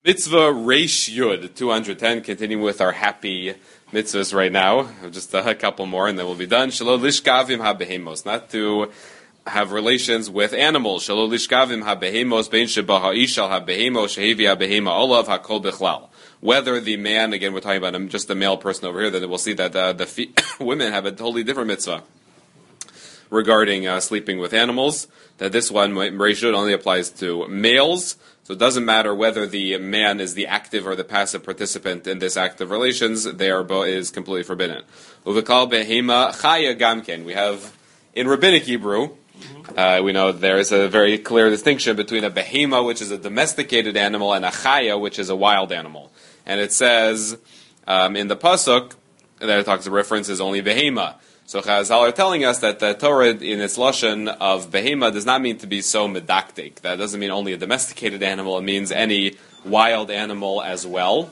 Mitzvah Reish Yud 210. Continuing with our happy mitzvahs right now. Just a couple more, and then we'll be done. Shelo lishkavim habehemos, not to have relations with animals. Shelo lishkavim habehemos bein shebaha ishal habehemos shehevi habehema olav hakol bichlal. Whether the man, again, we're talking about just the male person over here, then we'll see that the women have a totally different mitzvah regarding sleeping with animals. That this one, Reish Yud, only applies to males. So it doesn't matter whether the man is the active or the passive participant in this act of relations; is completely forbidden. Uvikal behema chaya gamken. We have in rabbinic Hebrew, we know there is a very clear distinction between a behema, which is a domesticated animal, and a chaya, which is a wild animal. And it says in the pasuk that it talks. The reference is only behema. So Chazal are telling us that the Torah in its lashon of behema does not mean to be so medaktik. That doesn't mean only a domesticated animal. It means any wild animal as well.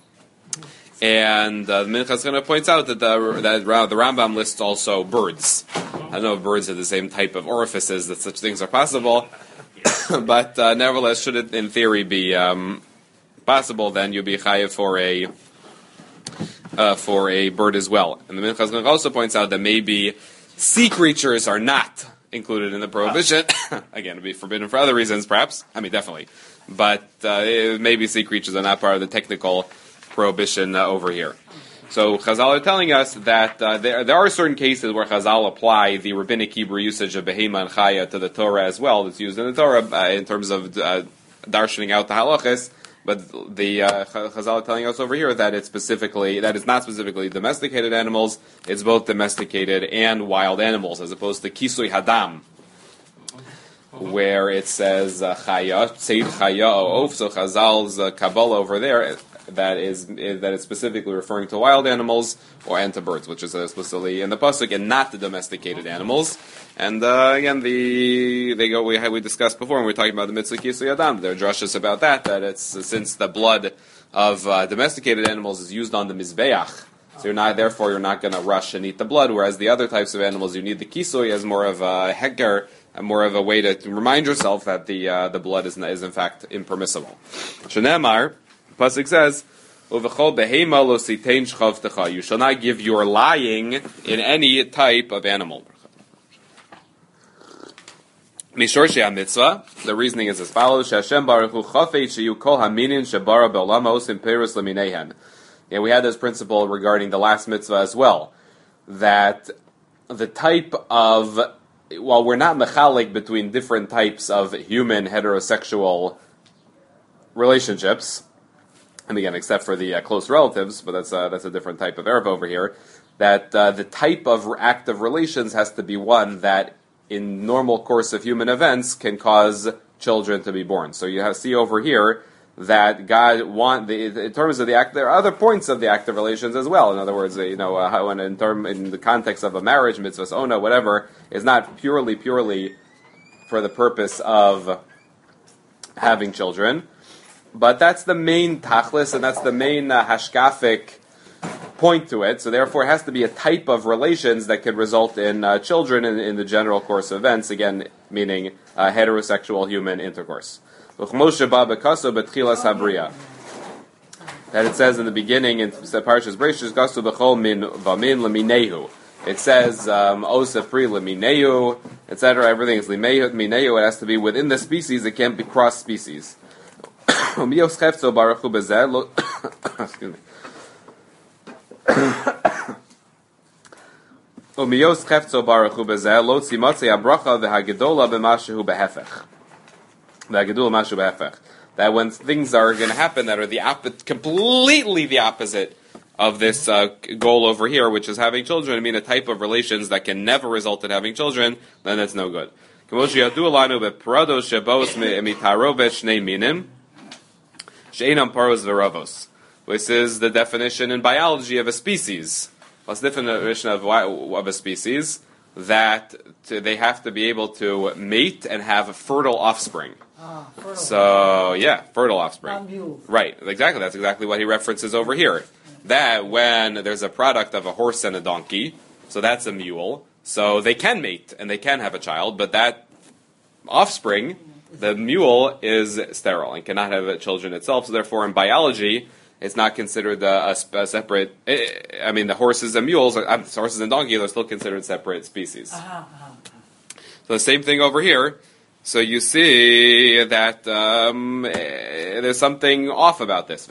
And the Minchas Chana points out that the Rambam lists also birds. I don't know if birds have the same type of orifices that such things are possible, but nevertheless, should it in theory be possible, then you'll be chayav for a bird as well. And the Minchas Chana also points out that maybe sea creatures are not included in the prohibition. Again, it would be forbidden for other reasons, perhaps. I mean, definitely. But maybe sea creatures are not part of the technical prohibition over here. So Chazal are telling us that there are certain cases where Chazal apply the rabbinic Hebrew usage of behema and chaya to the Torah as well. That's used in the Torah in terms of darshaning out the halachas. But the Chazal are telling us over here that it's not specifically domesticated animals. It's both domesticated and wild animals, as opposed to kisui hadam, where it says chaya, tzeid chaya o of. So Chazal's Kabbalah over there that it's specifically referring to wild animals and to birds, which is explicitly in the pasuk, and not the domesticated animals. And again, we discussed before when we were talking about the mitzvah kisui adam. There are drushes about that it's since the blood of domesticated animals is used on the mizbeach, so you're not going to rush and eat the blood. Whereas the other types of animals, you need the kisui as more of a heker, and more of a way to remind yourself that the blood is in fact impermissible. Shenemar, pasuk says, "Uvechol behema lo sitein shchavtecha." You shall not give your lying in any type of animal. Mishorshei mitzvah. The reasoning is as follows: Hashem baruch hu chafetz sheyu kol haminin shebara be'olamos imperus leminehen. And we had this principle regarding the last mitzvah as well, that the type of, while we're not mechalik between different types of human heterosexual relationships, and again, except for the close relatives, but that's a different type of erva over here, that the type of act of relations has to be one that in normal course of human events can cause children to be born. So you see over here that God in terms of the act, there are other points of the act of relations as well. In other words, how in the context of a marriage, mitzvahs ona, whatever, is not purely for the purpose of having children, but that's the main tachlis, and that's the main hashkafic point to it. So therefore, it has to be a type of relations that could result in children in the general course of events. Again, meaning heterosexual human intercourse. That it says in the beginning in Parshas Bereishis, "Gasu b'chol min v'min leminehu." It says "Osef pri leminehu," etc. Everything is leminehu. It has to be within the species. It can't be cross species. Excuse me. Umiyos chefzo baruch hu bezeh lo tzimatzei habracha v'hagedola b'mashehu behefech. V'hagedola mashehu behefech. That when things are going to happen that are completely the opposite of this goal over here, which is having children, I mean a type of relations that can never result in having children, then that's no good. K'mosh yadu alanu be'prados shebos mitarovet shnei minim she'enam paros v'ravos. This is the definition in biology of a species. What's the definition of a species? That they have to be able to mate and have fertile offspring. Fertile. So, fertile offspring. Right, exactly. That's exactly what he references over here. That when there's a product of a horse and a donkey, so that's a mule, so they can mate and they can have a child, but that offspring The mule is sterile and cannot have children itself, so therefore in biology, it's not considered a separate. I mean, the horses and mules, horses and donkeys are still considered separate species. So the same thing over here. So you see that there's something off about this.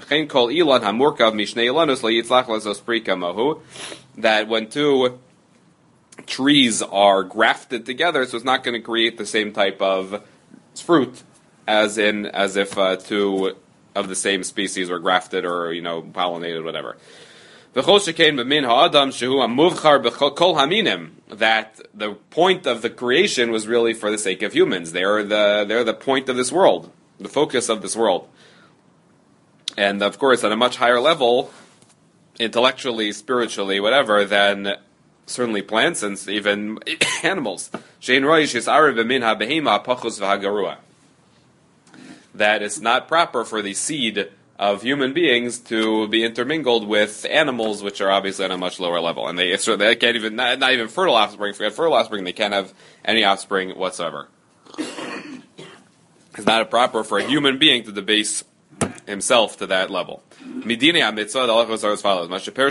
That when two trees are grafted together, so it's not going to create the same type of fruit as if two of the same species were grafted or pollinated, whatever. That the point of the creation was really for the sake of humans. They're the point of this world, the focus of this world. And of course, on a much higher level, intellectually, spiritually, whatever, than certainly plants and even animals. That it's not proper for the seed of human beings to be intermingled with animals, which are obviously on a much lower level, and they can't even not even fertile offspring. Forget fertile offspring; they can't have any offspring whatsoever. It's not proper for a human being to debase himself to that level. Midine mitzvah, the halacha is as follows: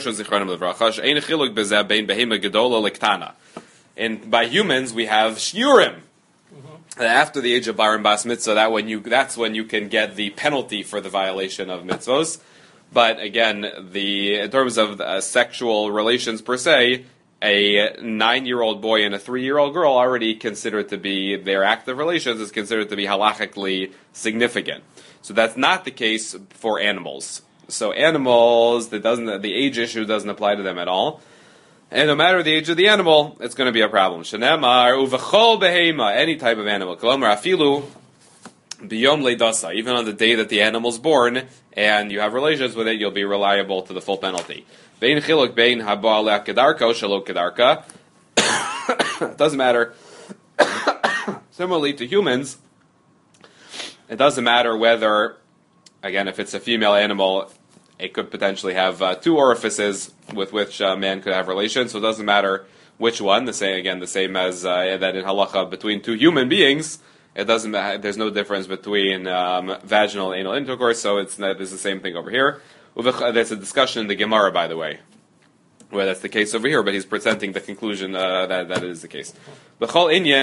and by humans we have shiurim. After the age of bar and bas mitzvah, that's when you can get the penalty for the violation of mitzvos. But again, in terms of sexual relations per se, a 9-year-old boy and a 3-year-old girl already considered to be their act of relations is considered to be halachically significant. So that's not the case for animals. So animals, the age issue doesn't apply to them at all. And no matter the age of the animal, it's going to be a problem. Shenemar uvechol behema, any type of animal. Kolomar afilu biyom leidasa, even on the day that the animal's born, and you have relations with it, you'll be reliable to the full penalty. Bein chiluk bein haba le'kedarka o shelo kedarka. It doesn't matter. Similarly to humans, it doesn't matter whether, again, if it's a female animal, it could potentially have 2 orifices with which a man could have relations, so it doesn't matter which one. The same as that in halacha between 2 human beings. It doesn't matter. There's no difference between vaginal and anal intercourse, so it's the same thing over here. There's a discussion in the Gemara, by the way, where that's the case over here, but he's presenting the conclusion that it is the case. But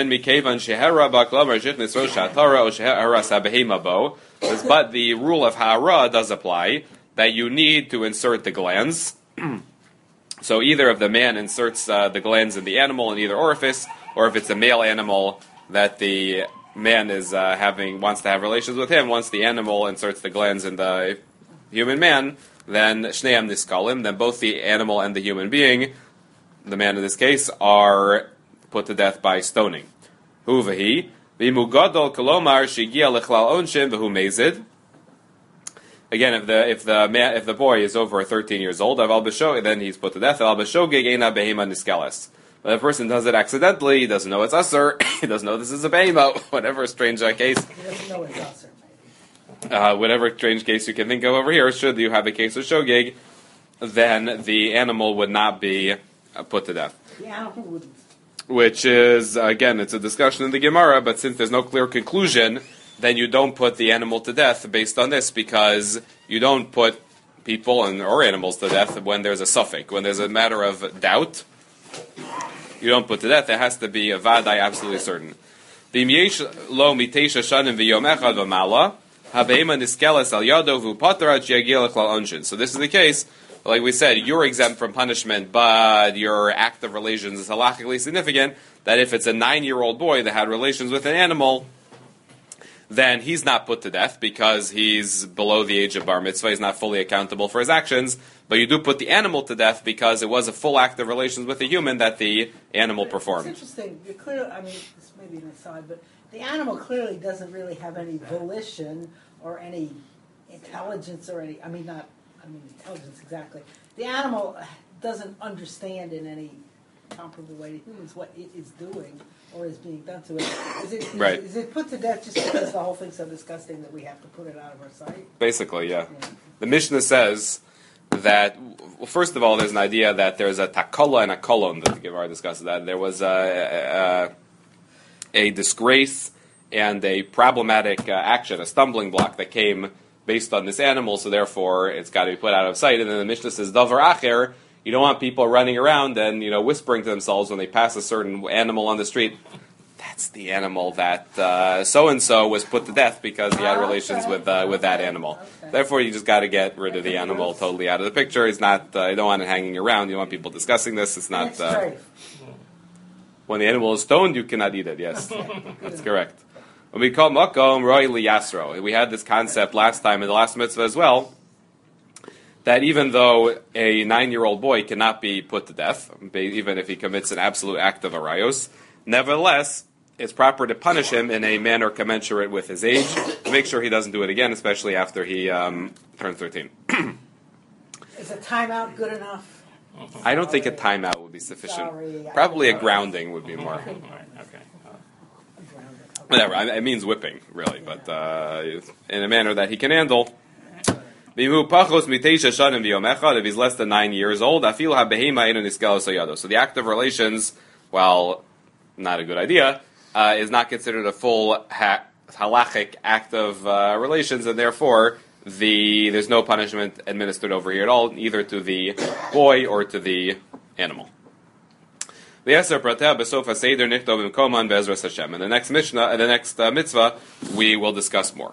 the rule of ha'ara does apply, that you need to insert the glands. So either if the man inserts the glands in the animal in either orifice, or if it's a male animal that the man is wants to have relations with him, once the animal inserts the glands in the human man, then shneim niskalim, then both the animal and the human being, the man in this case, are put to death by stoning. Huvahi, v'mugadol kolomar shigia lechlal onshim v'hu mezid. Again, if the boy is over 13 years old, then he's put to death. But if the person does it accidentally, he doesn't know it's usher, he doesn't know this is a behema, whatever strange case. He doesn't know it's usher, maybe. Whatever strange case you can think of over here, should you have a case of shogeg, then the animal would not be put to death. The animal wouldn't. Which is, again, it's a discussion in the Gemara, but since there's no clear conclusion, then you don't put the animal to death based on this, because you don't put people or animals to death when there's a suffix. When there's a matter of doubt, you don't put to death. It has to be a vadai, absolutely certain. So this is the case. Like we said, you're exempt from punishment, but your act of relations is halachically significant, that if it's a 9-year-old boy that had relations with an animal, then he's not put to death because he's below the age of bar mitzvah. He's not fully accountable for his actions. But you do put the animal to death because it was a full act of relations with a human that the animal performed. It's interesting. You're clear. I mean, this may be an aside, but the animal clearly doesn't really have any volition or any intelligence or any. Intelligence exactly. The animal doesn't understand in any comparable way to humans what it is doing or is being done to it. Is it put to death just because the whole thing's so disgusting that we have to put it out of our sight? Basically, yeah. The Mishnah says that, well, first of all, there's an idea that there's a takala and a kolon that the Gemara discusses, that there was a disgrace and a problematic action, a stumbling block that came based on this animal, so therefore it's got to be put out of sight. And then the Mishnah says, Davar Acher, you don't want people running around and whispering to themselves when they pass a certain animal on the street. That's the animal that so-and-so was put to death because he had relations with that animal. Okay. Therefore, you just got to get rid of the animal totally out of the picture. It's not, you don't want it hanging around. You don't want people discussing this. It's not... when the animal is stoned, you cannot eat it, yes. That's correct. When we call makom roi liyasro, we had this concept last time in the last mitzvah as well, that even though a 9-year-old boy cannot be put to death, even if he commits an absolute act of arayos, nevertheless, it's proper to punish him in a manner commensurate with his age, to make sure he doesn't do it again, especially after he turns 13. Is a timeout good enough? I don't think a timeout would be sufficient. Probably a grounding would be more. Okay. Whatever, it means whipping, really, but in a manner that he can handle. If he's less than 9 years old, so the act of relations, while not a good idea, is not considered a full halachic act of relations, and therefore there's no punishment administered over here at all, either to the boy or to the animal. In the next Mishnah, the next mitzvah, we will discuss more.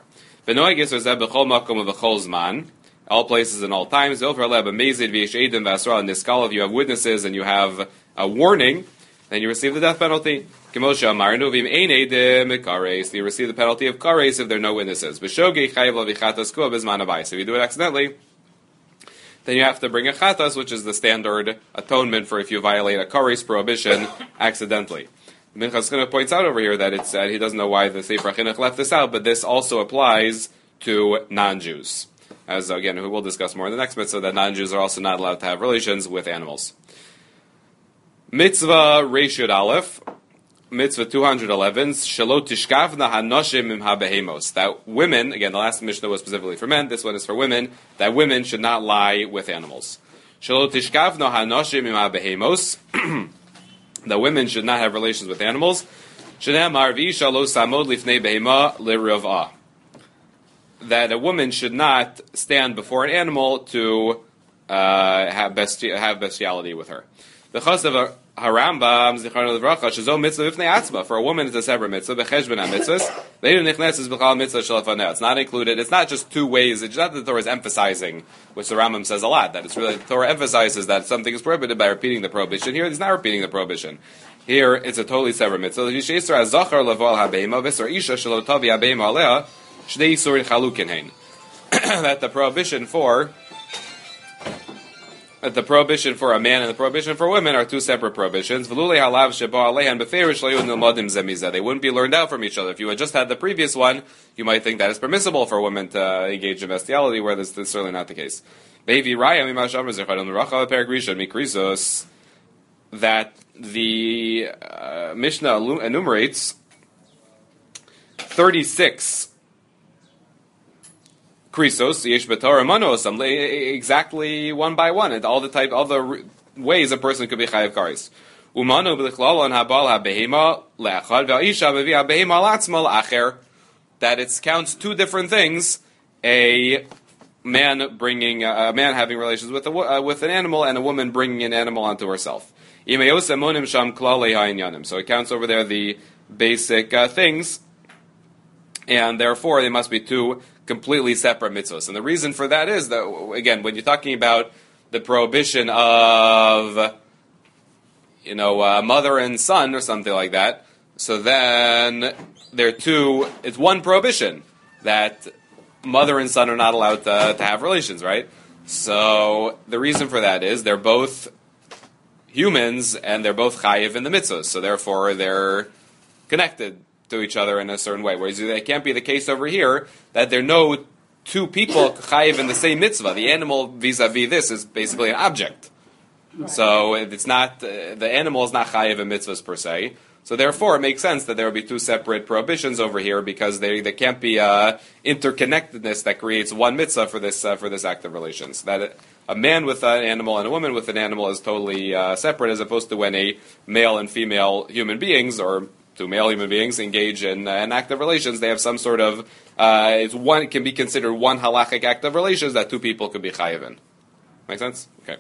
All places and all times. In this call, if you have witnesses and you have a warning, then you receive the death penalty. You receive the penalty of kares if there are no witnesses. If you do it accidentally, then you have to bring a chatas, which is the standard atonement for if you violate a kares prohibition accidentally. Minchas Chinuch points out over here that it's he doesn't know why the Sefer Chinuch left this out, but this also applies to non-Jews. As again, we will discuss more in the next mitzvah, that non-Jews are also not allowed to have relations with animals. Mitzvah Reshut Aleph, Mitzvah 211, Shalot Tishkavna Hanoshim Im HaBehemos. That women, again, the last Mishnah was specifically for men, this one is for women, that women should not lie with animals. Shalot Tishkavna Hanoshim Im HaBehemos, that women should not have relations with animals. Shenamar V'isha lo samod lifnei behema liravah. That a woman should not stand before an animal to have bestiality with her. The chas of Harambam Zichron Levracha Shazo Mitzvah B'fnei Atzma. For a woman, it's a separate mitzvah. B'cheshbon HaMitzvahs. Leidu Nichnes B'chal Mitzvah Shalafaneh. It's not included. It's not just two ways. It's not that the Torah is emphasizing, which the Rambam says a lot. That it's really the Torah emphasizes that something is prohibited by repeating the prohibition. Here, it's not repeating the prohibition. Here, it's a totally separate mitzvah. Yisheisra Zachar Leval HaBeima V'Sar Isha Shalotavi HaBeima Alea. That the prohibition for a man and the prohibition for women are two separate prohibitions. They wouldn't be learned out from each other. If you had just had the previous one, you might think that it's permissible for women to engage in bestiality, where this is certainly not the case. That the Mishnah enumerates 36 krisos, yesh b'torah manosam, exactly one by one, and all the ways a person could be chayav kares. Umano b'lichlal on habal habehema le'achad ve'isha mevi habehema latzma la'acher. That it counts two different things: a man having relations with an animal, and a woman bringing an animal onto herself. So it counts over there the basic things, and therefore they must be two completely separate mitzvahs. And the reason for that is that, again, when you're talking about the prohibition of, mother and son or something like that, so then it's one prohibition, that mother and son are not allowed to have relations, right? So the reason for that is they're both humans and they're both chayiv in the mitzvahs, so therefore they're connected to each other in a certain way. Whereas it can't be the case over here that there are no two people chayiv in the same mitzvah. The animal vis-a-vis this is basically an object. Right. So it's not the animal is not chayiv in mitzvahs per se. So therefore, it makes sense that there would be two separate prohibitions over here because there can't be interconnectedness that creates one mitzvah for this act of relations. That a man with an animal and a woman with an animal is totally separate, as opposed to when a male and female human beings or two male human beings engage in an act of relations, they have some sort of it can be considered one halachic act of relations that two people could be chayiv in. Make sense? Okay.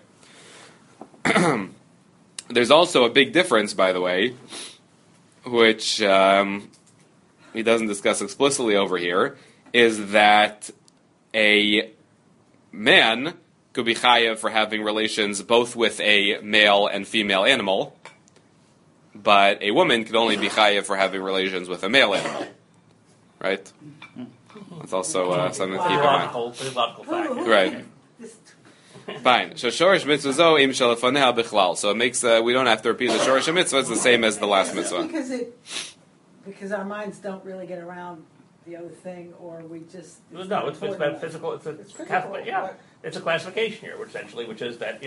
There's also a big difference, by the way, which he doesn't discuss explicitly over here, is that a man could be chayiv for having relations both with a male and female animal, but a woman could only be chayiv for having relations with a male animal. Right? That's also something to keep in mind. Logical fact. Right. Fine. So shorish mitzvah zo im shalafaneha bichlal. So it makes we don't have to repeat the shorish mitzvah. It's the same as the last mitzvah. Because our minds don't really get around the other thing, or we just It's about physical. It's a classification here, which is that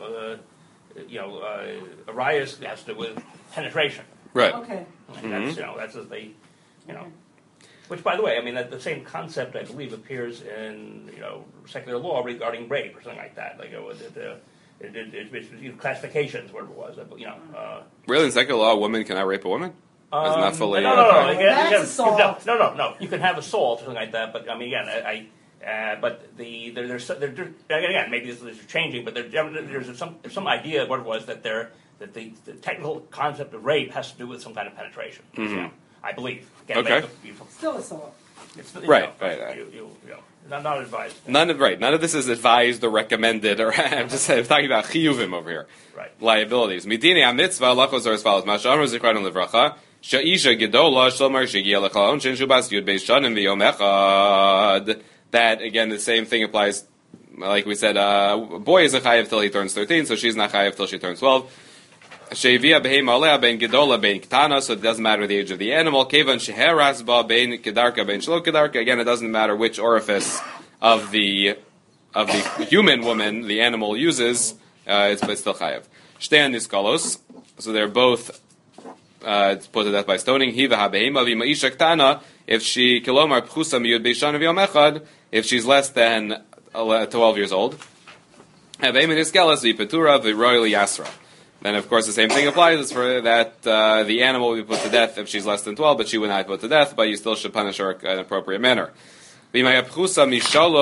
Arias has to do with penetration. Right. Okay. And that's as they, Which, by the way, I mean, the same concept, I believe, appears in, secular law regarding rape or something like that. Like, classifications, whatever it was. Really, in secular law, a woman cannot rape a woman? It's not fully. No. That's assault. No. You can have assault or something like that, but I mean, again, but there's again, maybe this is changing, but there's some idea of what it was that the technical concept of rape has to do with some kind of penetration. Mm-hmm. I believe. Again, Okay. Still assault. Right. Not advised. None of this is advised or recommended, or I'm talking about chiyuvim over here. Right. Liabilities. Midini ha-mitzvah halachos are as follows. Ma'ashamar zichron livracha. She'isha gedola shlomar shegiya lechal onshin shubas yud beis shanim v'yom echad. That, again, the same thing applies, like we said, a boy is a chayiv till he turns 13, so she's not chayiv till she turns 12. She'ivia beheima alea ben gedola ben ktana, so it doesn't matter the age of the animal. Kevan sheheras ba ben kedarka ben shlo kedarka. Again, it doesn't matter which orifice of the human woman the animal uses, it's still chayiv. Shtean niskalos, so they're both put to death by stoning. Hiva ha-beheima v'ima isha ktana, if she kilomar pchusa miyud beishan v'yom echad, if she's less than 12 years old. Ha-beheima niskelas v'petura v'royli yasra. Then, of course, the same thing applies for that the animal will be put to death if she's less than 12, but she would not be put to death, but you still should punish her in an appropriate manner. If she was under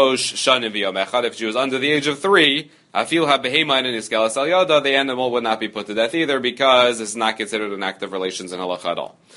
the age of 3, the animal would not be put to death either, because it's not considered an act of relations in halacha at all.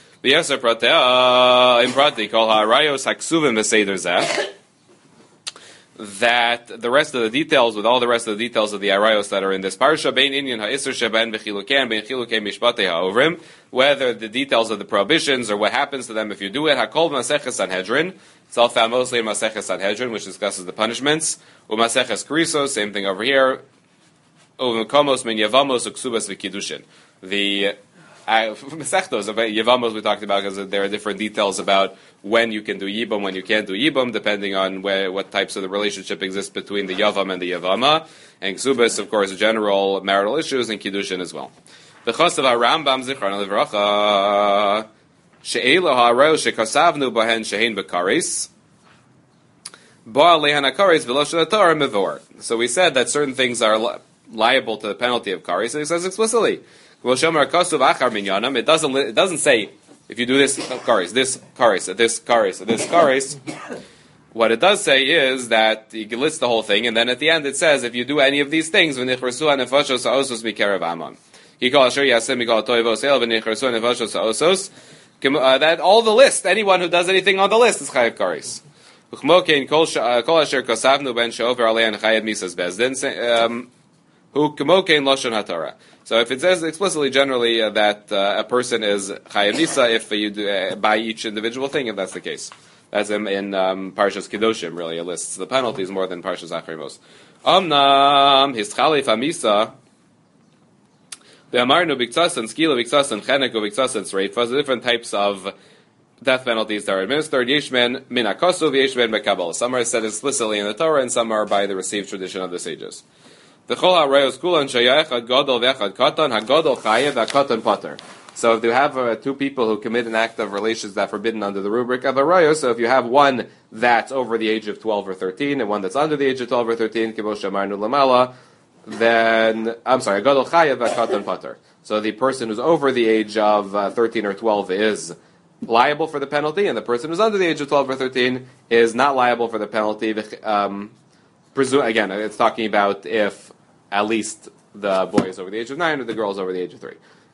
That the rest of the details, with all the rest of the details of the arayos that are in this parsha, bein inyan ha'isur sheben b'chiluken, bein chilukei mishpatei ha'ovrim, whether the details of the prohibitions or what happens to them if you do it, hakol maseches Sanhedrin, it's all found mostly in Maseches Sanhedrin, which discusses the punishments, u'maseches Krisos, same thing over here, u'mekomos min yavamos u'ksubas v'kiddushin. The Masechtos of Yevamos we talked about, because there are different details about when you can do Yibam, when you can't do Yibam, depending on what types of the relationship exists between the Yavam and the Yavama. And Ksubas, of course, general marital issues, and Kiddushin as well. The Chosav HaRambam Zichron Livracha She'elo ha'arayos she'kasavnu bahen she'hen b'kares Ba lehan ha'kares v'lo shel Torah mevor. So we said that certain things are liable to the penalty of kares, and it says explicitly. It doesn't say if you do this kares, this kares, this kares, this kares. What it does say is that you lists the whole thing, and then at the end it says if you do any of these things, that all the list, anyone who does anything on the list is chayav kares. So if it says explicitly, generally, that a person is chayav nisa if you do, by each individual thing, if that's the case. That's in Parshas Kedoshim, really, it lists the penalties more than Parshas Acharivos. His chalif hamisa, the amarnu biktsas and skila biktsas and chenek biktsas and sreifas, the different types of death penalties that are administered. Yeshman min hakasuv, yeshman mekabel. Some are said explicitly in the Torah, and some are by the received tradition of the sages. The chol harayos kulan shayachad gadol v'echad katan hagadol chayev v'katan pater. So if you have two people who commit an act of relations that's forbidden under the rubric of arayos, so if you have one that's over the age of 12 or 13 and one that's under the age of 12 or 13, kibosh amarnu lamala, then I'm sorry, gadol chayav v'katan pater. So the person who's over the age of 13 or 12 is liable for the penalty, and the person who's under the age of 12 or 13 is not liable for the penalty. Again, it's talking about if at least the boy is over the age of 9 or the girl is over the age of 3.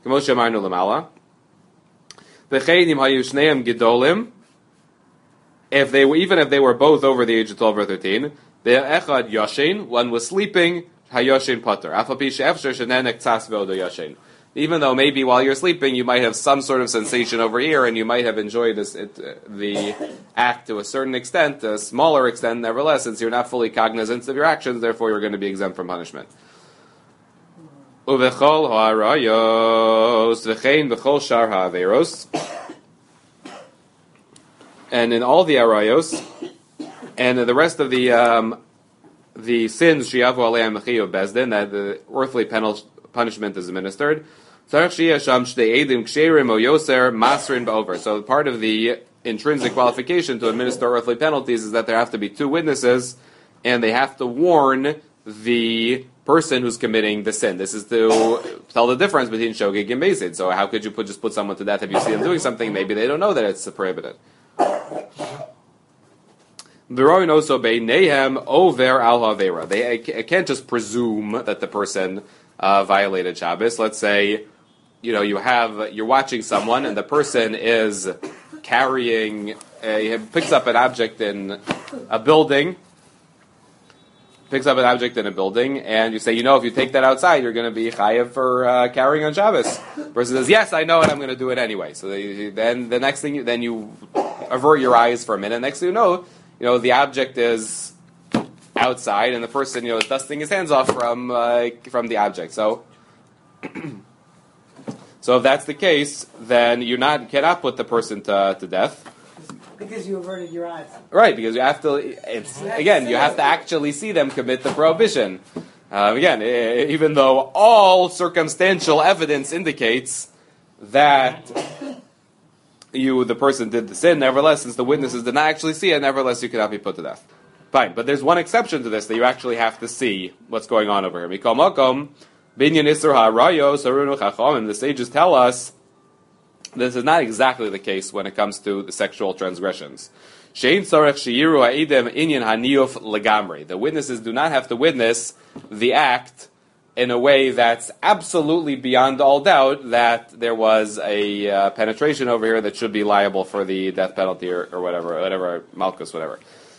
Even if they were both over the age of 12 or 13, one was sleeping, even though maybe while you're sleeping you might have some sort of sensation over here and you might have enjoyed the act to a certain extent, a smaller extent, nevertheless, since you're not fully cognizant of your actions, therefore you're going to be exempt from punishment. And in all the arayos, and the rest of the sins, shiavu aleim mechiyu bezdin, that the earthly punishment is administered. So part of the intrinsic qualification to administer earthly penalties is that there have to be 2 witnesses, and they have to warn the person who's committing the sin. This is to tell the difference between shogeg and bezid. So how could you just put someone to death if you see them doing something? Maybe they don't know that it's prohibited. They can't just presume that the person violated Shabbos. Let's say, you're watching someone and the person is carrying, he picks up an object in a building, and you say, if you take that outside, you're going to be chayav for carrying on Shabbos. The person says, yes, I know it, I'm going to do it anyway. So then the next thing, then you avert your eyes for a minute. Next thing you know, the object is outside, and the person, is dusting his hands off from the object. So, so if that's the case, then you cannot put the person to death. Because you averted your eyes. Right, because you have to. You have to actually see them commit the prohibition. Even though all circumstantial evidence indicates that the person did the sin, nevertheless, since the witnesses did not actually see it, nevertheless, you cannot be put to death. Fine, but there's one exception to this, that you actually have to see what's going on over here. Mikol Mokom, Binyan Isser HaRayo, Sarunu Chachomim, the sages tell us this is not exactly the case when it comes to the sexual transgressions. Shein Tzarech Sheyiru Ha'idem Inyan Haniyuf Legamri. The witnesses do not have to witness the act in a way that's absolutely beyond all doubt that there was a penetration over here that should be liable for the death penalty or whatever, Malchus, whatever.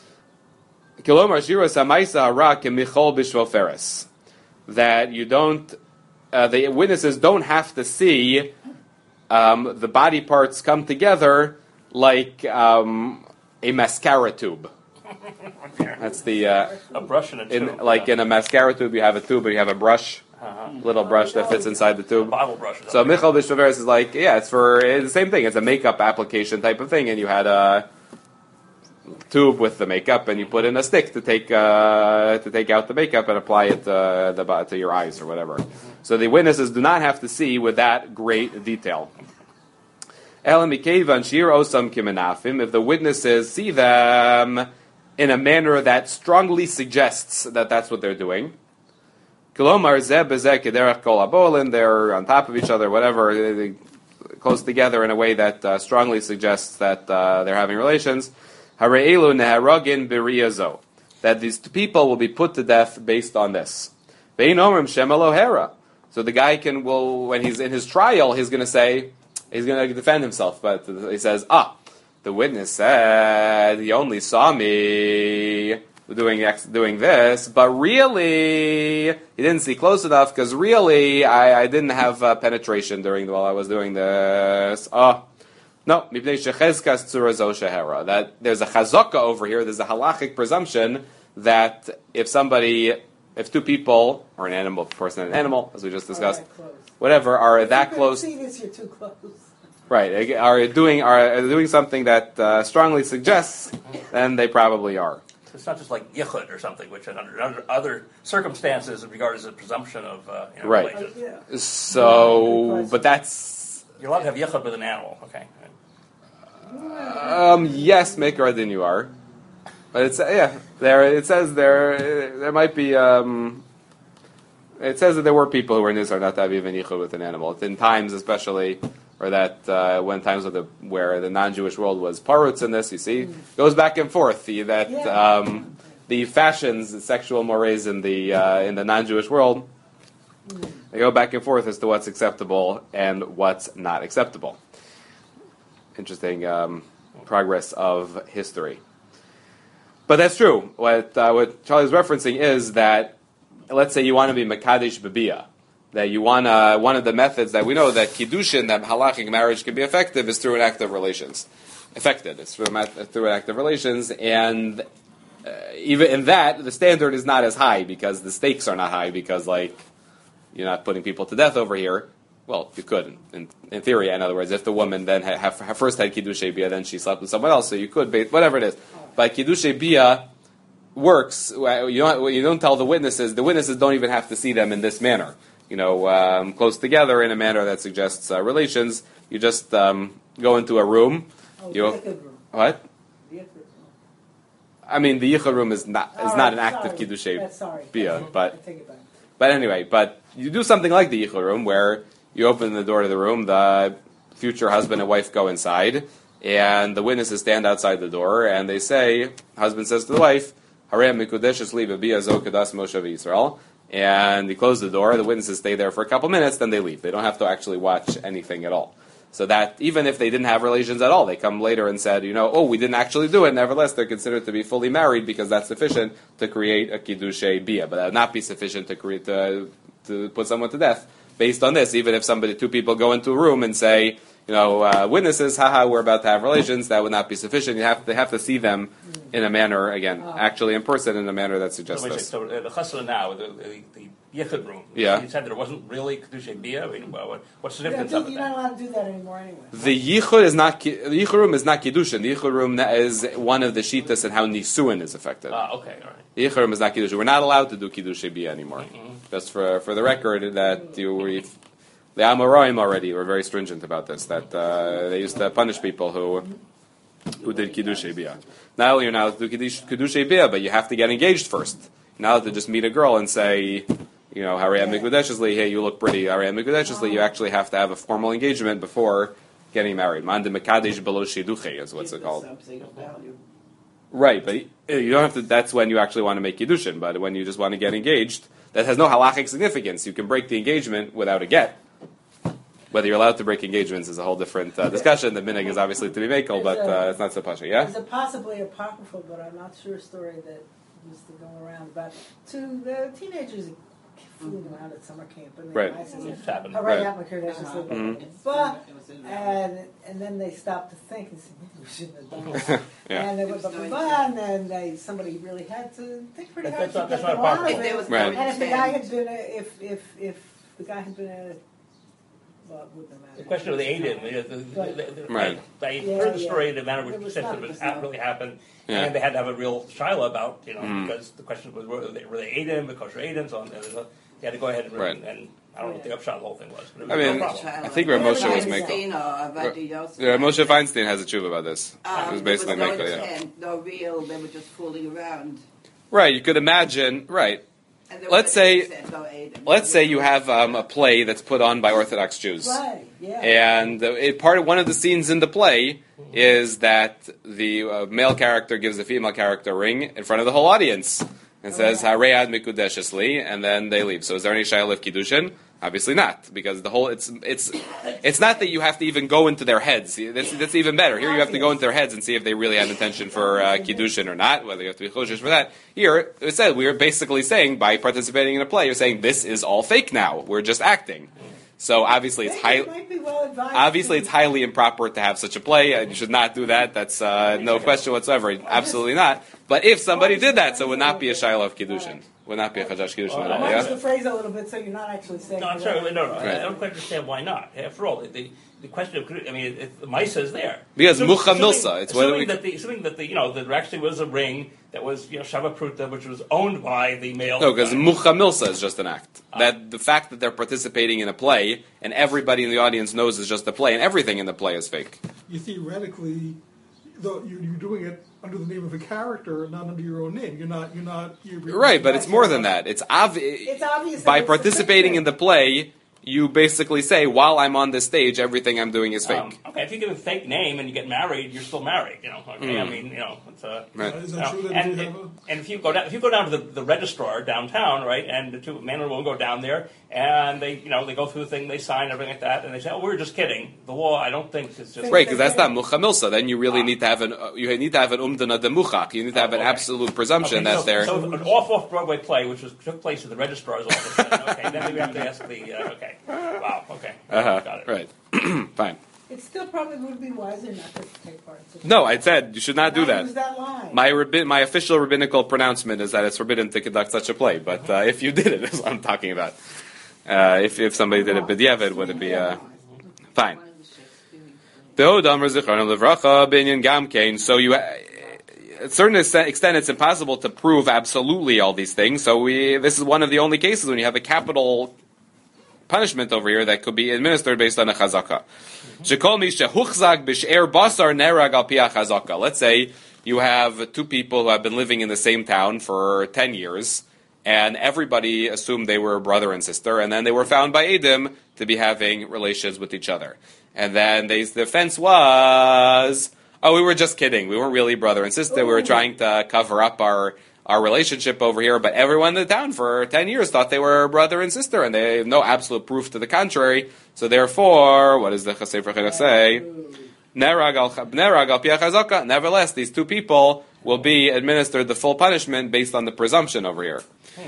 That you don't, the witnesses don't have to see the body parts come together like a mascara tube. That's the a brush and a tube. In a mascara tube, you have a tube, but you have a brush, little brush that fits inside the tube. Bible brush. So Michal Bishvaveres is it's for the same thing. It's a makeup application type of thing, and you had a tube with the makeup, and you put in a stick to take out the makeup and apply it to your eyes or whatever. So the witnesses do not have to see with that great detail. If the witnesses see them in a manner that strongly suggests that that's what they're doing, they're on top of each other, whatever, they close together in a way that strongly suggests that they're having relations, that these people will be put to death based on this. So the guy when he's in his trial, he's going to defend himself, but he says, the witness said he only saw me doing this, but really he didn't see close enough because really I didn't have penetration while I was doing this. No, that there's a chazaka over here. There's a halachic presumption that if two people, or an animal, person and an animal, as we just discussed, whatever, are that close. See this, you're too close. Right, are doing something that strongly suggests, then they probably are. It's not just like yichud or something, which under other circumstances is regarded as a presumption of right. relation. So, but that's you're allowed to have yichud with an animal, okay? Yes, Maker Adin you are, but it's there. It says there might be it says that there were people who were nizar not to have even yichud with an animal. In times, especially, or that when times where the non-Jewish world was parutz in this, you see, goes back and forth. The fashions, the sexual mores in the non-Jewish world, they go back and forth as to what's acceptable and what's not acceptable. Interesting progress of history. But that's true. What Charlie's referencing is that, let's say you want to be Mekadesh B'Biyah, that you want one of the methods that we know that Kiddushin, that halachic marriage can be effective, is through an act of relations. It's through an act of relations, and even in that, the standard is not as high, because the stakes are not high, because, like, you're not putting people to death over here. Well, you could, in theory. In other words, if the woman then first had Kiddushei Biyah, then she slept with someone else, so you could, whatever it is. But Kiddushei Biyah works. You don't tell the witnesses don't even have to see them in this manner. Close together in a manner that suggests relations. You just go into a room. What? I mean, the yichud room is not an act of Kiddushei Biyah, but anyway, you do something like the yichud room where you open the door to the room, the future husband and wife go inside, and the witnesses stand outside the door, and they say, husband says to the wife, Harei mikudeshes li b'biyah zo kadas Moshe v'Yisrael, and he closes the door, the witnesses stay there for a couple minutes, then they leave. They don't have to actually watch anything at all. So that even if they didn't have relations at all, they come later and said, we didn't actually do it, nevertheless they're considered to be fully married because that's sufficient to create a Kiddushei Biyah, but that would not be sufficient to create to put someone to death. Based on this, even if two people go into a room and say, witnesses, we're about to have relations, that would not be sufficient. They have to see them in a manner, again, actually in person, in a manner that suggests this. So the chasana now, the yichud room, you said there wasn't really Kiddushei Biyah. I mean, what's the difference of it? You're not allowed to do that anymore anyway. The yichud room is not kiddushin. The yichud room is one of the shitas and how nisuin is affected. Okay, all right. The yichud room is not kiddushin. We're not allowed to do Kiddushei Biyah anymore. Mm-hmm. Just for the record, that the Amoraim already were very stringent about this. That they used to punish people who did Kiddushei Biyah. Not only you're not allowed to do Kiddushei Biyah, but you have to get engaged first. You're not allowed to just meet a girl and say, Harei Mikudeshes li, hey, you look pretty, Harei Mikudeshes li. You actually have to have a formal engagement before getting married. Man de Mekadesh below Shiduche is what's it called. Right, but you don't have to. That's when you actually want to make Kiddushin. But when you just want to get engaged, that has no halachic significance. You can break the engagement without a get. Whether you're allowed to break engagements is a whole different discussion. The minhag is obviously to be makel, but it's not so pasha. Yeah. There's a possibly apocryphal, but I'm not sure, story that used to go around about two teenagers fooling around at summer camp, and right. But and then they stopped to think and said, maybe we shouldn't have done that. Yeah. And they went and then somebody really had to think pretty hard to get not them out of possible. it. Right. And if the guy had been if the guy had been a the question of the Adim, I heard the story in the manner which said that it really happened, and they had to have a real shiloh about, because the question was, were they Adim, because they're Adim, so on, and they had to go ahead and I don't know what the upshot of the whole thing was. But it was I think Rav Moshe was making. Moshe Feinstein has a tshuva about this. It was basically making. No real, they were just fooling around. Right, you could imagine, right. Let's say you have a play that's put on by Orthodox Jews, right? Yeah. And one of the scenes in the play is that the male character gives the female character a ring in front of the whole audience and says "Harei ad mikudeshes li," and then they leave. So, is there any shayla of kiddushin? Obviously not, because the whole it's not that you have to even go into their heads. That's even better. Here you have to go into their heads and see if they really have intention for kiddushin or not. Whether you have to be choshesh for that. Here it said we are basically saying by participating in a play, you're saying this is all fake now. We're just acting. So obviously it's highly improper to have such a play. You should not do that. That's no question whatsoever. Absolutely not. But if somebody did that, so it would not be a shayla of kiddushin. Would not be a chajash kiddushin at all. Yeah. The phrase a little bit, so you're not actually saying. No, I'm sorry. No. Right. I don't quite understand why not. After all, the question of the Maisa is there. Because mucha milsa. It's assuming that there actually was a ring that was Shava Pruta, which was owned by the male. No, because mucha milsa is just an act. That the fact that they're participating in a play and everybody in the audience knows it's just a play and everything in the play is fake. You theoretically, though you're doing it under the name of a character, not under your own name. You're Right, but it's more than that. It's obvious. It's obvious By that it's participating fiction. in the play, you basically say, while I'm on this stage, everything I'm doing is fake. Okay, if you give a fake name and you get married, you're still married. Okay, I mean, it's Right. Is that true that if you have a... and if you go down to the registrar downtown, right, and the two man and woman go down there, and they go through the thing, they sign everything like that, and they say, "Oh, we're just kidding." The law, I don't think is just Right, because that's not muchamilsa. Then you really need to have an umdana de muchach. You need to have an absolute presumption that they're. So an off Broadway play, which took place at the registrar's office. Okay, then we have to ask the. Okay, wow. Okay, got it. Right, fine. It still probably would be wiser not to take part. No, I said you should not do Use that. that line. My official rabbinical pronouncement is that it's forbidden to conduct such a play. But if you did it, is what I'm talking about. If somebody did it b'diavad, would it be fine? So you, at a certain extent, it's impossible to prove absolutely all these things. So this is one of the only cases when you have a capital punishment over here that could be administered based on a chazaka. Let's say you have two people who have been living in the same town for 10 years, and everybody assumed they were brother and sister, and then they were found by Edim to be having relations with each other. And then the defense was, oh, we were just kidding. We weren't really brother and sister. We were trying to cover up our relationship over here, but everyone in the town for 10 years thought they were brother and sister, and they have no absolute proof to the contrary. So therefore, what does the Sefer Chinuch say? Nevertheless, these two people will be administered the full punishment based on the presumption over here.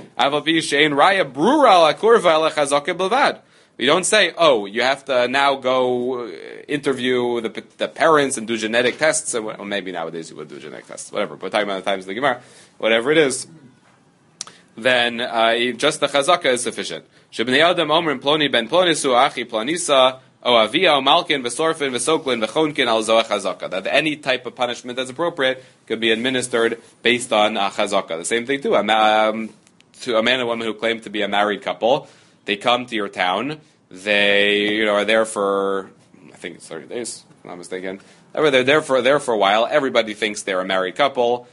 We don't say, oh, you have to now go interview the parents and do genetic tests. Well, maybe nowadays you would do genetic tests, whatever. But talking about the times of the Gemara, whatever it is, then just the chazaka is sufficient. Shebnei Adam omrim ploni ben plonisu achi plonisa o avia o malkin v'sorfin v'soklin v'chonkin al zoach chazaka. That any type of punishment that's appropriate could be administered based on chazaka. The same thing too. To a man and woman who claim to be a married couple, they come to your town. They are there for, I think it's 30 days, if I'm not mistaken. They're there for a while. Everybody thinks they're a married couple.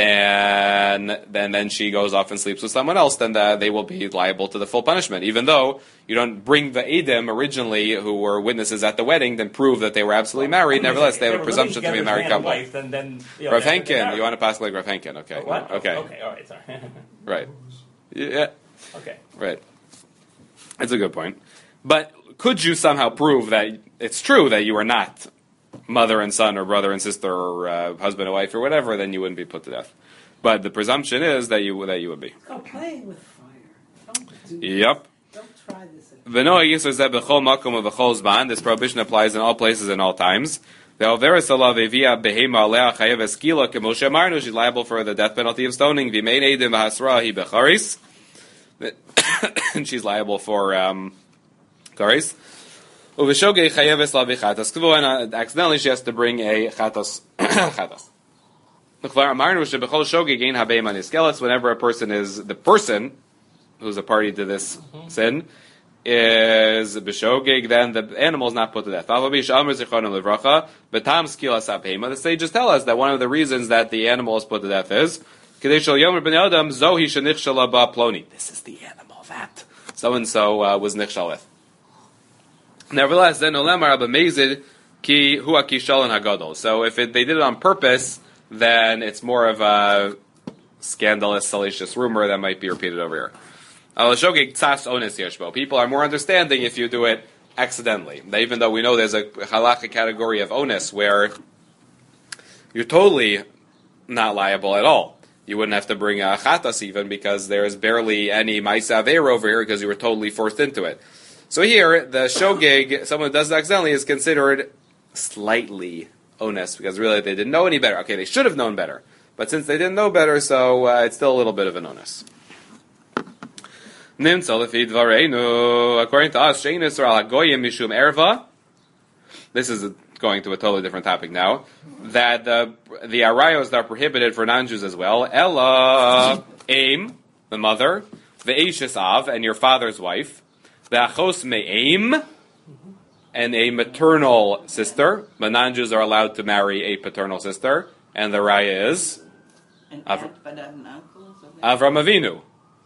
Then she goes off and sleeps with someone else. Then they will be liable to the full punishment, even though you don't bring the Edom originally, who were witnesses at the wedding, then prove that they were absolutely married. Nevertheless, they have a presumption to be a married couple. Rav Henkin, you want to pass like Rav Henkin? Okay. What? Okay. Okay. All right. Sorry. Right. Yeah. Okay. Right. That's a good point. But could you somehow prove that it's true that you are not mother and son or brother and sister or husband and wife or whatever, then you wouldn't be put to death. But the presumption is that you would be. It's called playing with fire. Don't do Yep. Don't try this. This prohibition applies in all places and all times. She's liable for the death penalty of stoning. And she's liable for karis. And accidentally she has to bring a chatas. Whenever a person is the person who's a party to this sin is b'shogeg, then the animal is not put to death. The sages tell us that one of the reasons that the animal is put to death is this is the animal that so and so was nichshal with. Nevertheless, then olemar abamezid ki hu akishalon hagadol. So if they did it on purpose, then it's more of a scandalous, salacious rumor that might be repeated over here. People are more understanding if you do it accidentally. Even though we know there's a halachic category of onus where you're totally not liable at all. You wouldn't have to bring a chatas even because there's barely any ma'isa aveira over here because you were totally forced into it. So here, the shogeg, someone who does it accidentally, is considered slightly onus because really they didn't know any better. Okay, they should have known better. But since they didn't know better, so it's still a little bit of an onus. According to us, this is going to a totally different topic now, that the arayos are prohibited for non-Jews as well. Ella, aim, the mother, the eishes av, and your father's wife, the achos me'aim, and a maternal sister. But non-Jews are allowed to marry a paternal sister, And the raya is An Av- aunt, but an uncle or something. Avram Avinu.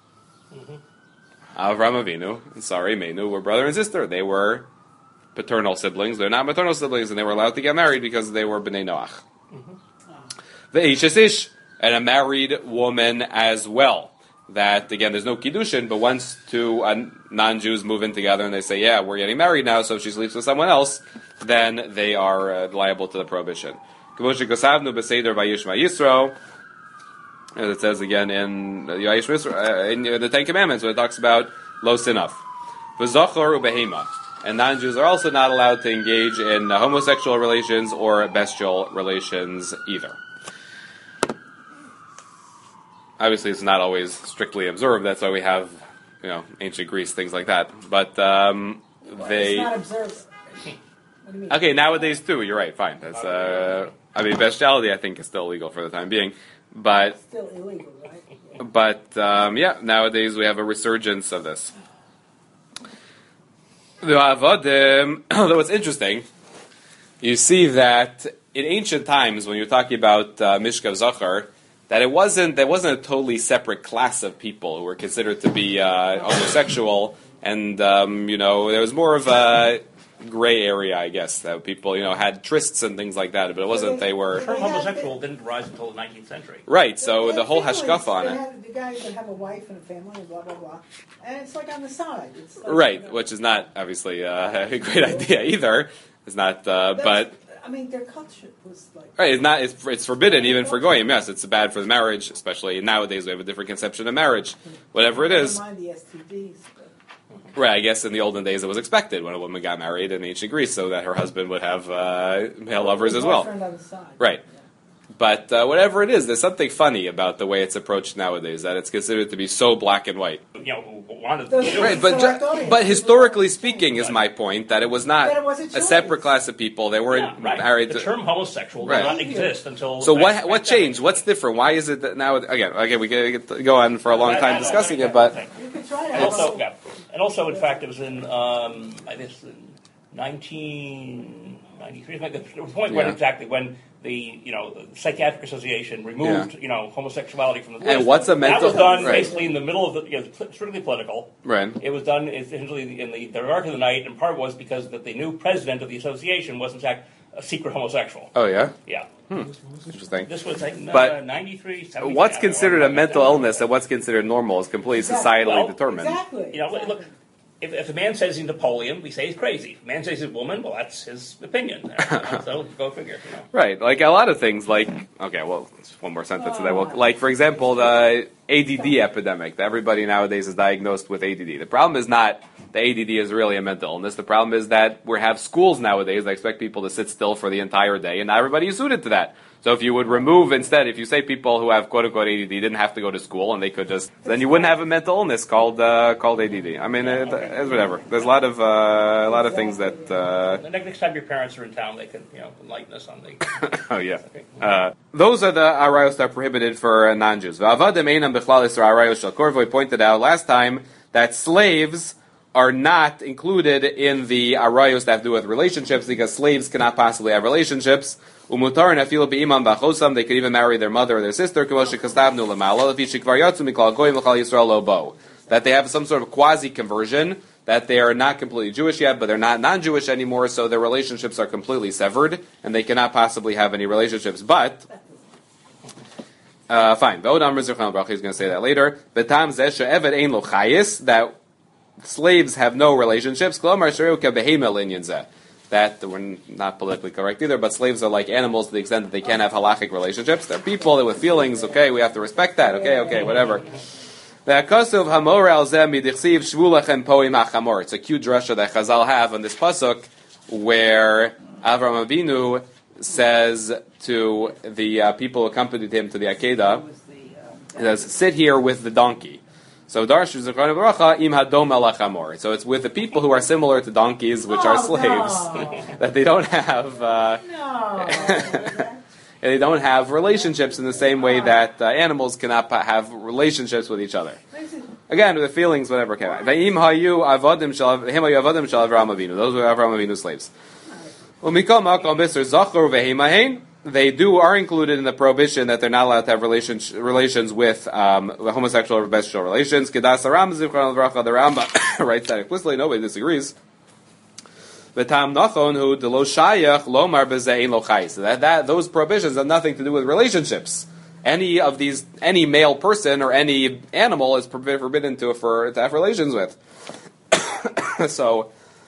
Avram Avinu and Sarai Menu were brother and sister. They were paternal siblings. They're not maternal siblings, and they were allowed to get married because they were b'nei Noach. The ish, and a married woman as well. That, again, there's no kiddushin, but once two non-Jews move in together and they say, yeah, we're getting married now, so if she sleeps with someone else, then they are liable to the prohibition. K'moshe kosavnu b'seder vayishma Yisro, as it says again in the Ten Commandments, when it talks about lo sinaf. V'zochor ubehema. And non-Jews are also not allowed to engage in homosexual relations or bestial relations either. Obviously, it's not always strictly observed. That's why we have, ancient Greece, things like that. But It's not observed. What do you mean? Okay, nowadays too. You're right. Fine. That's bestiality, I think, is still illegal for the time being. But Still illegal, right? nowadays we have a resurgence of this. Although it's interesting, you see that in ancient times, when you're talking about Mishkav Zachar, that there wasn't a totally separate class of people who were considered to be homosexual, and there was more of a gray area, I guess, that people had trysts and things like that, but it wasn't. They The were term homosexual didn't rise until the 19th century. right. So the whole families, hashkafa on they it. have- The guys that have a wife and a family and blah blah blah, and it's like on the side. It's like, Right, which is not obviously a great idea either. It's not, but I mean, their culture was like. right, it's not. It's forbidden even for goyim. Yes, it's bad for the marriage, especially nowadays. We have a different conception of marriage. Whatever it is, Never mind the STDs. But right? I guess in the olden days it was expected when a woman got married in ancient Greece, so that her husband would have male lovers as well. boyfriend on the side. Right. Yeah. But whatever it is, there's something funny about the way it's approached nowadays. That it's considered to be so black and white. Who wanted Those- to Right, So but historically speaking, is my point that it was not That it was a a choice. separate class of people. They weren't right. married. The term homosexual Right. did not exist until. So back what then. changed? What's different? Why is it that now? Again, we could go on for a long time discussing it, but You could try to And have also, a- yeah. And also, in fact, it was in, I guess, in 1993. The point when Yeah. exactly when the Psychiatric Association removed homosexuality from the list. And what's a mental- That was done right. basically in the middle of the strictly political. right. It was done essentially in the dark of the night, and part was because that the new president of the association was in fact a secret homosexual. Oh yeah, Yeah, interesting. this was like But 93. 70, What's I don't know, considered a like mental that. illness and what's considered normal is completely societally Well, determined. Exactly. Look, if a man says he's Napoleon, we say he's crazy. If a man says he's a woman, well, that's his opinion. So go figure. Right, like a lot of things, like, okay, well, just one more sentence and then we'll, like, for example, the ADD epidemic, that everybody nowadays is diagnosed with ADD. The problem is not the ADD is really a mental illness. The problem is that we have schools nowadays that expect people to sit still for the entire day, and not everybody is suited to that. So if you would remove, instead, if you say people who have quote-unquote ADD didn't have to go to school and they could just, then you wouldn't have a mental illness called ADD. I mean, it's whatever. There's a lot of things that, The next time your parents are in town, they can enlighten us on the. oh yeah. Those are the arayos that are prohibited for non-Jews. V'avadim einam bichlal isra arayos shel korvoi pointed out last time that slaves are not included in the arayos that have to do with relationships because slaves cannot possibly have relationships. Umutar and afilu beimam b'chosam, they could even marry their mother or their sister. K'moshe kastavnu l'malo lefi shekvar yatzu miklal goyim l'chal Yisrael lo bo. That they have some sort of quasi-conversion, that they are not completely Jewish yet, but they're not non-Jewish anymore, so their relationships are completely severed, and they cannot possibly have any relationships. But, fine. V'od Amr Zerchan Baruch is going to say that later. V'tam zeh she'eved ein lo chayis, that slaves have no relationships. Klomar shereu kebehema linyan zeh. That we're not politically correct either, but slaves are like animals to the extent that they can't have halachic relationships. They're people with feelings. Okay, we have to respect that. Okay, whatever. It's a cute drasha that Chazal have on this pasuk, where Avram Avinu says to the people who accompanied him to the Akedah, he says, "Sit here with the donkey." So Darshu Zechron Baracha im hadom alachamor. So it's with the people who are similar to donkeys, which are slaves, No. that they don't have. No. They don't have relationships in the same way that animals cannot have relationships with each other. Again, with the feelings, whatever came out. V'im hayu avadim shel Avraham Avinu. Those were Avraham Avinu slaves. Umikol makom b'ser zachor v'heimahen. they are included in the prohibition that they're not allowed to have relations with homosexual or bestial relations. Kedas Rambam Zichron Levracha, the Rambam writes that explicitly. Nobody disagrees. V'tam nachon hu de lo shayach lomar b'zein lo chayis. So that those prohibitions have nothing to do with relationships. Any male person or any animal is forbidden to have relations with. So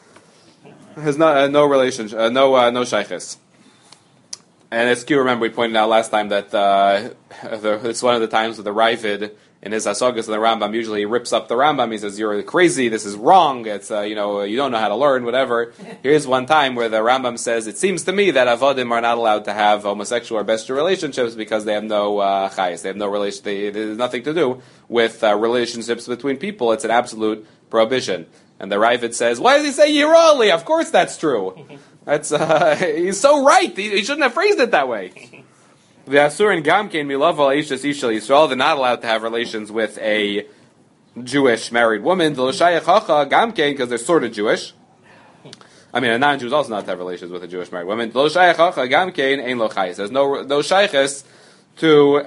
has no relationship, no shaychus. And it's cute. Remember, we pointed out last time that it's one of the times with the Ravid in his Asagas and the Rambam. Usually, he rips up the Rambam. He says, "You're crazy. This is wrong. It's you don't know how to learn. Whatever." Here's one time where the Rambam says, "It seems to me that avodim are not allowed to have homosexual or bestial relationships because they have no chayis. They have no relation. There's nothing to do with relationships between people. It's an absolute prohibition." And the Ravid says, "Why does he say Yirali? Of course, that's true." That's he's so right. He shouldn't have phrased it that way. The Asur and Gamkein Milaval Aishas Ishal Yisrael, they're not allowed to have relations with a Jewish married woman. The L'Shayach Hacha Gamkein, because they're sort of Jewish. I mean, a non-Jew is also not to have relations with a Jewish married woman. The L'Shayach Hacha Gamkein Ein Lo Chayis. There's no shaychus to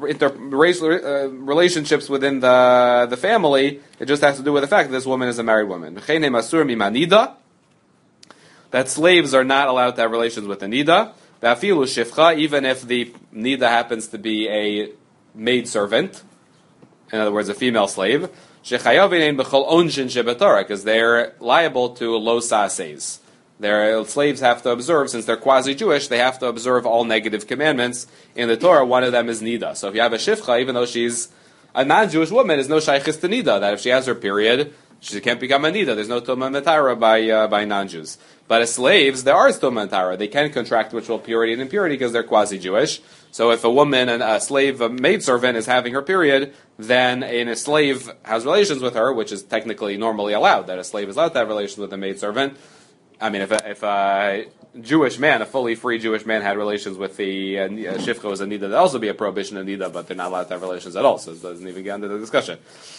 relationships within the family. It just has to do with the fact that this woman is a married woman. V'chein Hem Asur Mimanida. That slaves are not allowed to have relations with the nida. V'afilu shifcha, even if the nida happens to be a maidservant, in other words, a female slave, shechayavin b'chol onshin shebetorah, because they're liable to lo sa'aseis. Their slaves have to observe, since they're quasi-Jewish, they have to observe all negative commandments in the Torah. One of them is nida. So if you have a shifcha, even though she's a non-Jewish woman, is no shaychus to nida. That if she has her period, she can't become a nida. There's no tuma matara by non-Jews. But as slaves, there are tuma matara. They can contract ritual purity and impurity because they're quasi-Jewish. So if a woman, a slave, a maidservant is having her period, then a slave has relations with her, which is technically normally allowed. That a slave is allowed to have relations with a maidservant. I mean, if a Jewish man, a fully free Jewish man, had relations with the shifcha was a nida, that'd also be a prohibition of nida, but they're not allowed to have relations at all. So it doesn't even get into the discussion.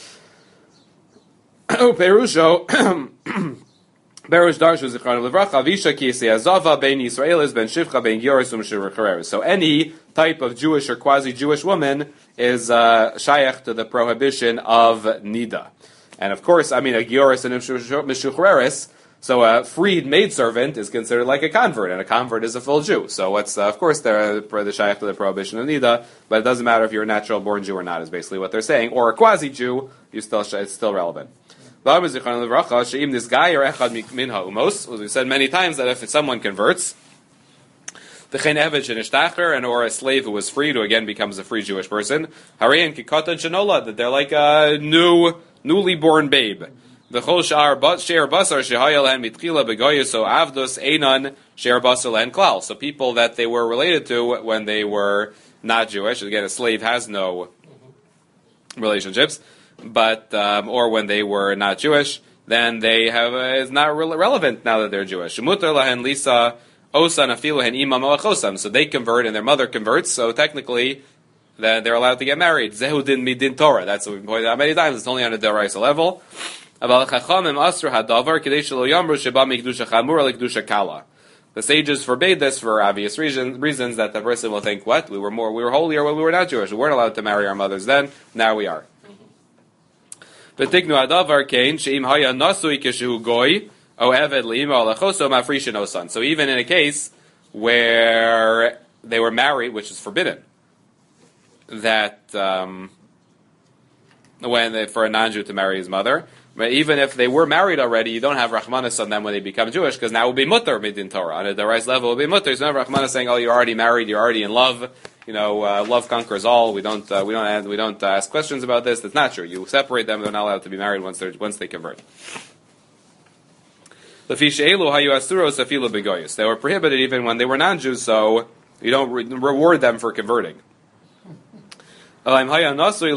Perusho, Berush Darshu Zichron Levracha Visha Kisi Azava Ben Yisraelis Ben Shivcha Ben Yorisum Shirachareris. So any type of Jewish or quasi-Jewish woman is shayach to the prohibition of nida, and of course, I mean a Gioris and Mishuchareris. So a freed maidservant is considered like a convert, and a convert is a full Jew. So what's of course they're the shayach to the prohibition of nida, but it doesn't matter if you're a natural born Jew or not. Is basically what they're saying, or a quasi-Jew, it's still relevant. As we said many times that if someone converts, and or a slave who was freed, who again becomes a free Jewish person, that they're like a newly born babe. So people that they were related to when they were not Jewish, again a slave has no relationships, but or when they were not Jewish, then they have it's not relevant now that they're Jewish. So they convert and their mother converts, so technically they're allowed to get married. Zehudin midin Torah. That's what we pointed out many times. It's only on a deraisa level. The sages forbade this for obvious reasons that the person will think, what? We were holier when we were not Jewish. We weren't allowed to marry our mothers then. Now we are. So even in a case where they were married, which is forbidden, that for a non-Jew to marry his mother, but even if they were married already, you don't have Rachmanis on them when they become Jewish, because now it will be mutter midin Torah. On a derais level, it will be mutter. So never Rachmanis saying, "Oh, you're already married, you're already in love." Love conquers all. We don't ask questions about this. That's not true. You separate them; they're not allowed to be married once they convert. They were prohibited even when they were non-Jews, so you don't reward them for converting. Whatever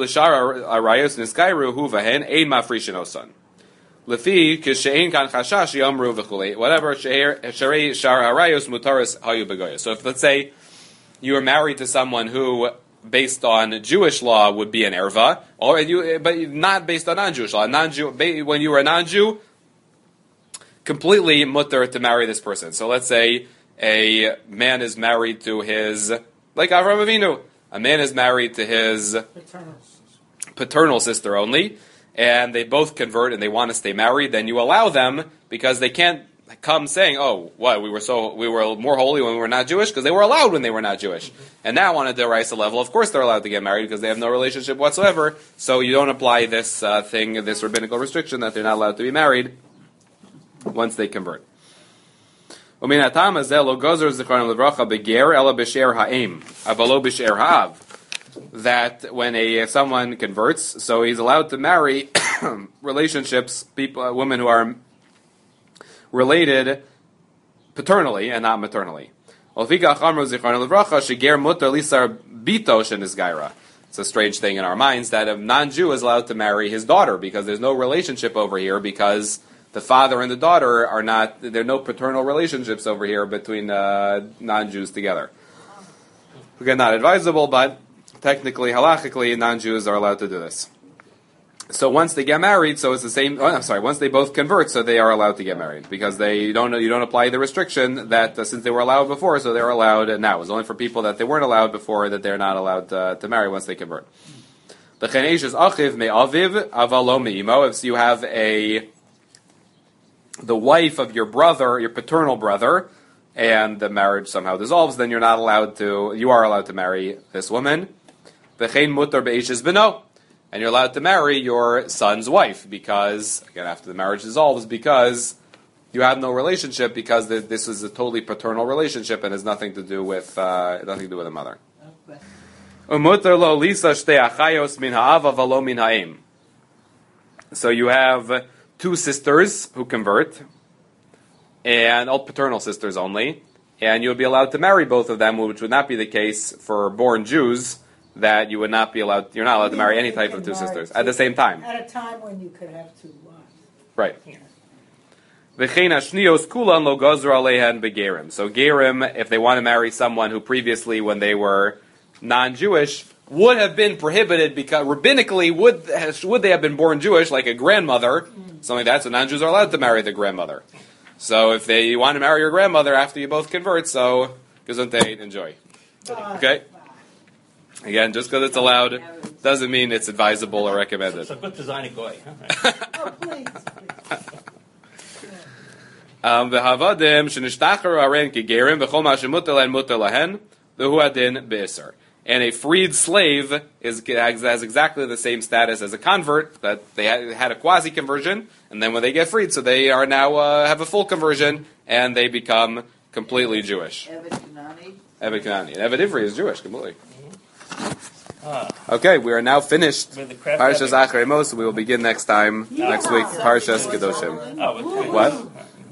So if let's say you were married to someone who, based on Jewish law, would be an erva, but not based on non-Jewish law. When you were a non-Jew, completely mutter to marry this person. So let's say a man is married to his, like Avraham Avinu, a man is married to his paternal sister only, and they both convert and they want to stay married, then you allow them, because they can't come saying, oh, what, we were more holy when we were not Jewish, because they were allowed when they were not Jewish. And now on a deraisa level, of course they're allowed to get married because they have no relationship whatsoever, so you don't apply this this rabbinical restriction that they're not allowed to be married once they convert. That when someone converts, so he's allowed to marry relationships, people, women who are related paternally and not maternally. It's a strange thing in our minds that a non-Jew is allowed to marry his daughter because there's no relationship over here, because the father and the daughter are not, there are no paternal relationships over here between non-Jews together. Again, not advisable, but technically, halachically, non-Jews are allowed to do this. So once they get married, so it's the same. Once they both convert, so they are allowed to get married because you don't apply the restriction that since they were allowed before, so they're allowed now. It's only for people that they weren't allowed before that they're not allowed to marry once they convert. If you have the wife of your brother, your paternal brother, and the marriage somehow dissolves, then you are allowed to marry this woman. And you're allowed to marry your son's wife because, again, after the marriage dissolves, because you have no relationship, because this is a totally paternal relationship and has nothing to do with a mother. So you have two sisters who convert, and all paternal sisters only, and you would be allowed to marry both of them, which would not be the case for born Jews, that you would not be allowed, you're not allowed to marry any type of two sisters at the same time. At a time when you could have two wives. Right. So gerim, if they want to marry someone who previously, when they were non-Jewish, would have been prohibited because rabbinically would they have been born Jewish, like a grandmother, something like that, so non-Jews are allowed to marry the grandmother. So if you want to marry your grandmother after you both convert, so gesundheit, enjoy. Okay? Again, just because it's allowed doesn't mean it's advisable or recommended. It's a good design of goy. Oh, please. And a freed slave has exactly the same status as a convert, that they had a quasi-conversion, and then when they get freed, so they are now have a full conversion, and they become completely Jewish. Eved Kanani. And Eved Ivri is Jewish, completely. Okay, we are now finished. Parshas Acharei Mos. We will begin next week. Parshas Kedoshim. Oh, What?